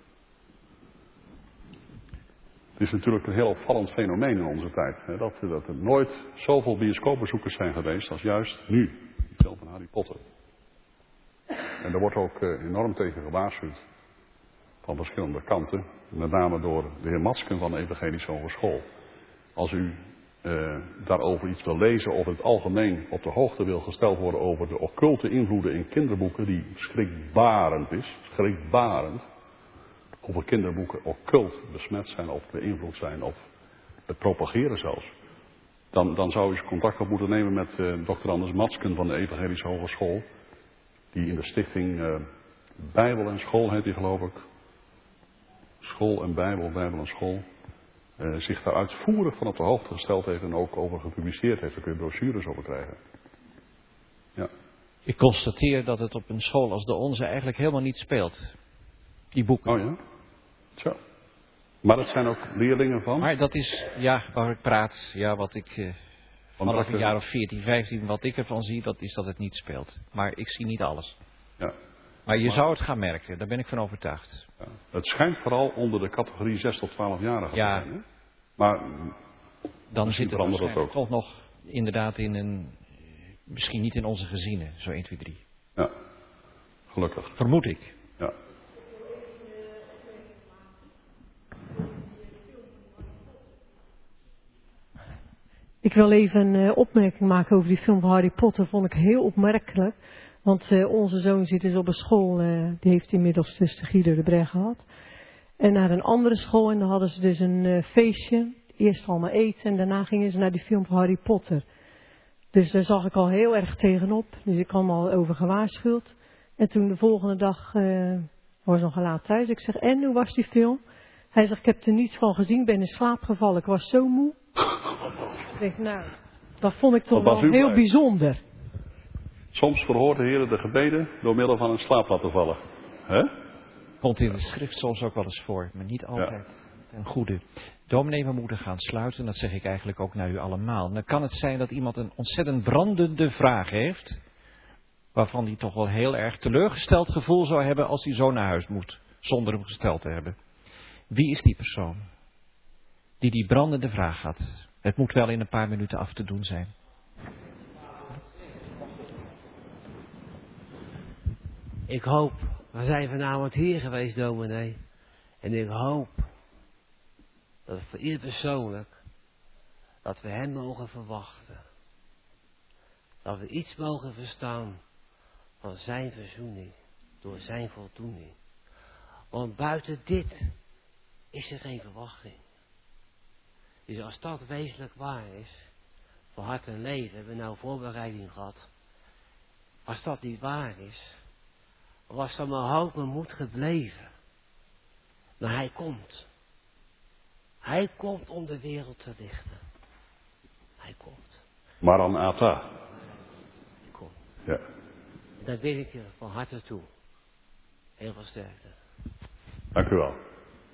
Het is natuurlijk een heel opvallend fenomeen in onze tijd. Hè, dat er nooit zoveel bioscoopbezoekers zijn geweest als juist nu. Die film van Harry Potter. En daar wordt ook enorm tegen gewaarschuwd. Van verschillende kanten. Met name door de heer Matsken van de Evangelische Hogeschool. Als u daarover iets wil lezen of in het algemeen op de hoogte wil gesteld worden over de occulte invloeden in kinderboeken, die schrikbarend is, schrikbarend, hoeveel kinderboeken occult besmet zijn of beïnvloed zijn of het propageren zelfs, dan zou je contact op moeten nemen met Dr. Anders Matsken van de Evangelische Hogeschool, die in de stichting Bijbel en School heet die, geloof ik, School en Bijbel en School, zich daar uitvoerig van op de hoogte gesteld heeft en ook over gepubliceerd heeft. Daar kun je brochures over krijgen. Ja. Ik constateer dat het op een school als de onze eigenlijk helemaal niet speelt. Die boeken. Oh ja? Zo. Maar dat zijn ook leerlingen van? Maar dat is, ja, waar ik praat, ja, wat ik vanaf een jaar of 14, 15, wat ik ervan zie, dat is dat het niet speelt. Maar ik zie niet alles. Ja. Maar je zou het gaan merken, daar ben ik van overtuigd. Ja. Het schijnt vooral onder de categorie 6 tot 12-jarigen te Ja. zijn. Hè? Maar Dan zit het verandert dat waarschijnlijk ook. toch nog inderdaad in een, misschien niet in onze gezinnen, zo 1, 2, 3. Ja, gelukkig. Vermoed ik. Ja. Ik wil even een opmerking maken over die film van Harry Potter. Vond ik heel opmerkelijk. Want onze zoon zit dus op een school. Die heeft inmiddels dus de Guido de Breg gehad. En naar een andere school. En dan hadden ze dus een feestje. Eerst allemaal eten. En daarna gingen ze naar die film van Harry Potter. Dus daar zag ik al heel erg tegenop. Dus ik kwam al over gewaarschuwd. En toen de volgende dag was nog laat thuis. Ik zeg, en hoe was die film? Hij zegt, ik heb er niets van gezien. Ben in slaap gevallen. Ik was zo moe. Ik denk, nou, dat vond ik toch wel heel bijzonder. Soms verhoort de Heer de gebeden door middel van een slaap laten vallen. Hè? Komt in de schrift soms ook wel eens voor, maar niet altijd ten goede. Dominee, we moeten gaan sluiten, dat zeg ik eigenlijk ook naar u allemaal. Dan kan het zijn dat iemand een ontzettend brandende vraag heeft, waarvan hij toch wel heel erg teleurgesteld gevoel zou hebben als hij zo naar huis moet, zonder hem gesteld te hebben. Wie is die persoon die brandende vraag had? Het moet wel in een paar minuten af te doen zijn. Ik hoop, we zijn vanavond hier geweest, dominee. En ik hoop dat voor ieder persoonlijk, dat we hem mogen verwachten. Dat we iets mogen verstaan van zijn verzoening, door zijn voldoening. Want buiten dit is er geen verwachting. Dus als dat wezenlijk waar is, voor hart en leven, hebben we nou voorbereiding gehad. Als dat niet waar is, was dan mijn hoop en moed gebleven. Maar hij komt. Hij komt om de wereld te richten. Hij komt. Maranatha. Hij komt. Ja. Daar bid ik je van harte toe. Heel veel sterkte. Dank u wel.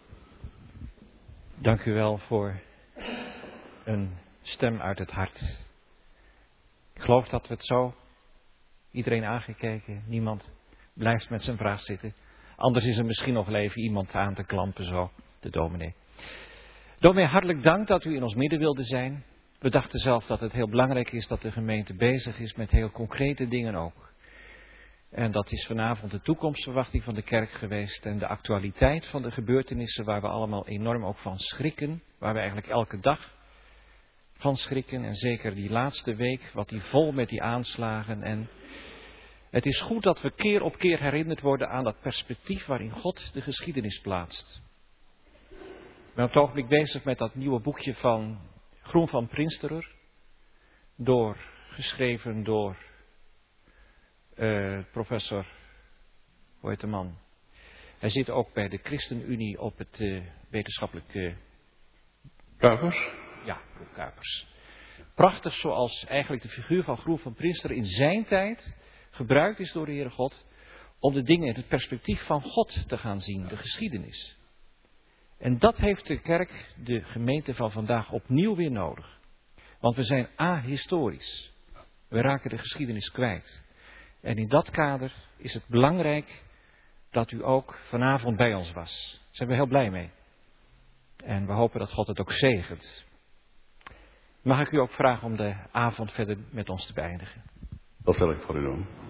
Dank u wel voor een stem uit het hart. Ik geloof dat we het zo, iedereen aangekeken, niemand blijft met zijn vraag zitten. Anders is er misschien nog wel even iemand aan te klampen zo, de dominee. Dominee, hartelijk dank dat u in ons midden wilde zijn. We dachten zelf dat het heel belangrijk is dat de gemeente bezig is met heel concrete dingen ook. En dat is vanavond de toekomstverwachting van de kerk geweest en de actualiteit van de gebeurtenissen waar we allemaal enorm ook van schrikken. Waar we eigenlijk elke dag van schrikken en zeker die laatste week, wat die vol met die aanslagen. En het is goed dat we keer op keer herinnerd worden aan dat perspectief waarin God de geschiedenis plaatst. Ik ben op het ogenblik bezig met dat nieuwe boekje van Groen van Prinsterer. Geschreven door professor, hoe heet de man? Hij zit ook bij de ChristenUnie op het wetenschappelijke... Kuipers? Ja, Kuipers. Prachtig zoals eigenlijk de figuur van Groen van Prinsterer in zijn tijd gebruikt is door de Heere God om de dingen in het perspectief van God te gaan zien, de geschiedenis. En dat heeft de kerk, de gemeente van vandaag, opnieuw weer nodig. Want we zijn ahistorisch. We raken de geschiedenis kwijt. En in dat kader is het belangrijk dat u ook vanavond bij ons was. Daar zijn we heel blij mee. En we hopen dat God het ook zegent. Mag ik u ook vragen om de avond verder met ons te beëindigen? Dat wil ik voor u doen.